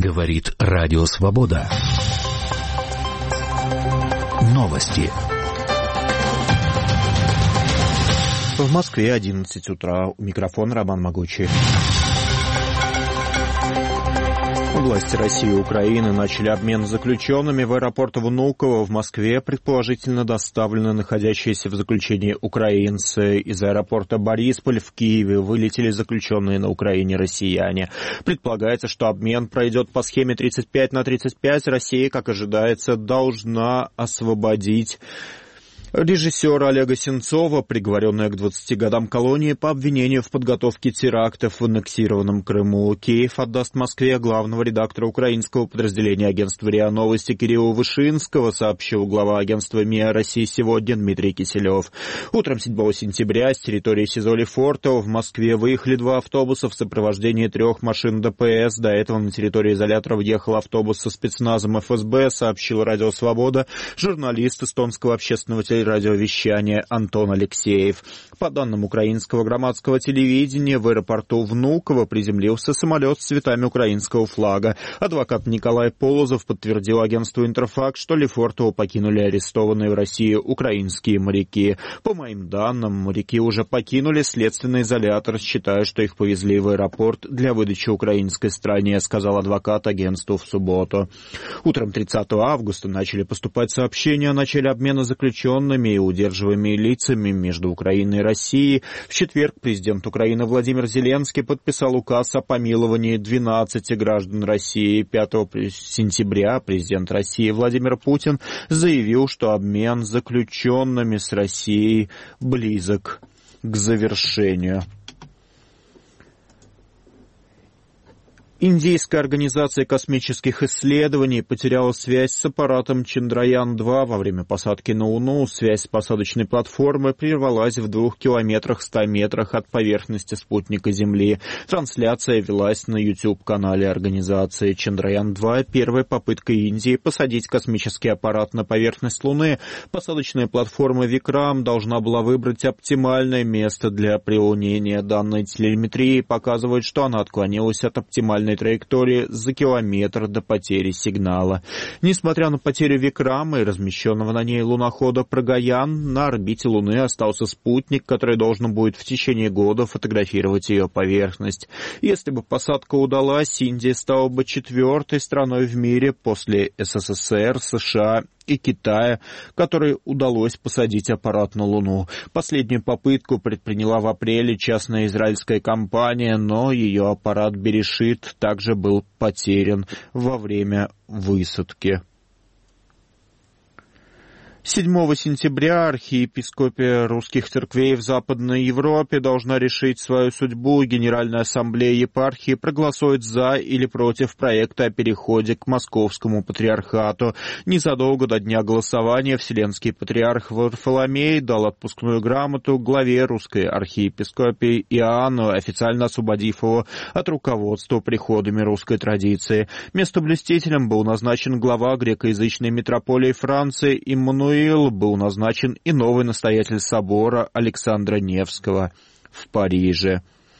Говорит Радио Свобода. Новости. В Москве 11 утра. У микрофона Роман Могучий. Власти России и Украины начали обмен заключенными. В аэропорт Внуково в Москве предположительно доставлены находящиеся в заключении украинцы. Из аэропорта Борисполь в Киеве вылетели заключенные на Украине россияне. Предполагается, что обмен пройдет по схеме 35/35. Россия, как ожидается, должна освободить режиссера Олега Сенцова, приговоренная к 20 годам колонии по обвинению в подготовке терактов в аннексированном Крыму. Киев отдаст Москве главного редактора украинского подразделения агентства РИА Новости Кирилла Вышинского, сообщил глава агентства МИА России сегодня Дмитрий Киселев. Утром 7 сентября с территории СИЗО Лефортово в Москве выехали 2 автобуса в сопровождении 3 машин ДПС. До этого на территорию изолятора въехал автобус со спецназом ФСБ, сообщил Радио Свобода журналист эстонского общественного радиовещания Антон Алексеев. По данным украинского громадского телевидения, в аэропорту Внуково приземлился самолет с цветами украинского флага. Адвокат Николай Полозов подтвердил агентству Интерфакс, что Лефортово покинули арестованные в России украинские моряки. По моим данным, моряки уже покинули следственный изолятор, считая, что их повезли в аэропорт для выдачи украинской стране, сказал адвокат агентству в субботу. Утром 30 августа начали поступать сообщения о начале обмена заключенными и удерживаемыми лицами между Украиной и Россией. В четверг президент Украины Владимир Зеленский подписал указ о помиловании 12 граждан России. 5 сентября президент России Владимир Путин заявил, что обмен заключенными с Россией близок к завершению. Индийская организация космических исследований потеряла связь с аппаратом Чандраян-2 во время посадки на Луну. Связь с посадочной платформой прервалась в 2 километрах 100 метрах от поверхности спутника Земли. Трансляция велась на YouTube-канале организации. Чандраян-2 – первая попытка Индии посадить космический аппарат на поверхность Луны. Посадочная платформа Викрам должна была выбрать оптимальное место для прилунения. Данные телеметрии показывают, что она отклонилась от оптимальной траектории за километр до потери сигнала. Несмотря на потерю Викрама и размещенного на ней лунохода Прагаян, на орбите Луны остался спутник, который должен будет в течение года фотографировать ее поверхность. Если бы посадка удалась, Индия стала бы 4-й страной в мире после СССР, США и Китая, которой удалось посадить аппарат на Луну. Последнюю попытку предприняла в апреле частная израильская компания, но ее аппарат Берешит также был потерян во время высадки. 7 сентября архиепископия русских церквей в Западной Европе должна решить свою судьбу. Генеральная ассамблея епархии проголосует за или против проекта о переходе к Московскому патриархату. Незадолго до дня голосования Вселенский патриарх Варфоломей дал отпускную грамоту главе русской архиепископии Иоанну, официально освободив его от руководства приходами русской традиции. Местоблюстителем был назначен глава грекоязычной митрополии Франции Иммануил. Был назначен и новый настоятель собора Александра Невского в Париже.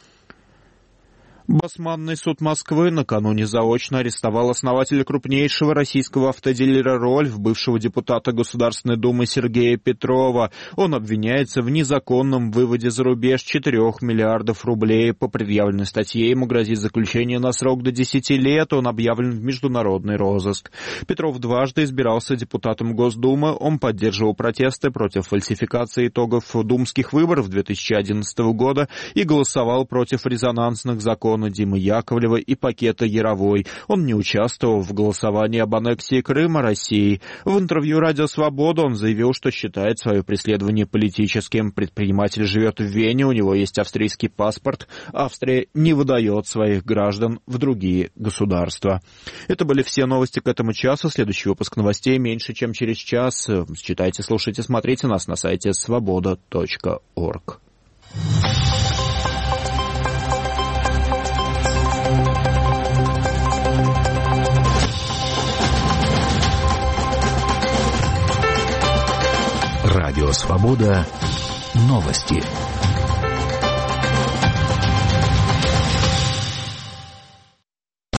Басманный суд Москвы накануне заочно арестовал основателя крупнейшего российского автодилера «Рольф», бывшего депутата Государственной Думы Сергея Петрова. Он обвиняется в незаконном выводе за рубеж 4 миллиардов рублей. По предъявленной статье ему грозит заключение на срок до 10 лет. Он объявлен в международный розыск. Петров дважды избирался депутатом Госдумы. Он поддерживал протесты против фальсификации итогов думских выборов 2011 года и голосовал против резонансных законов Димы Яковлева и пакета Яровой. Он не участвовал в голосовании об аннексии Крыма России. В интервью «Радио Свобода» он заявил, что считает свое преследование политическим. Предприниматель живет в Вене, у него есть австрийский паспорт. Австрия не выдает своих граждан в другие государства. Это были все новости к этому часу. Следующий выпуск новостей меньше, чем через час. Читайте, слушайте, смотрите нас на сайте svoboda.org. Радио Свобода. Новости.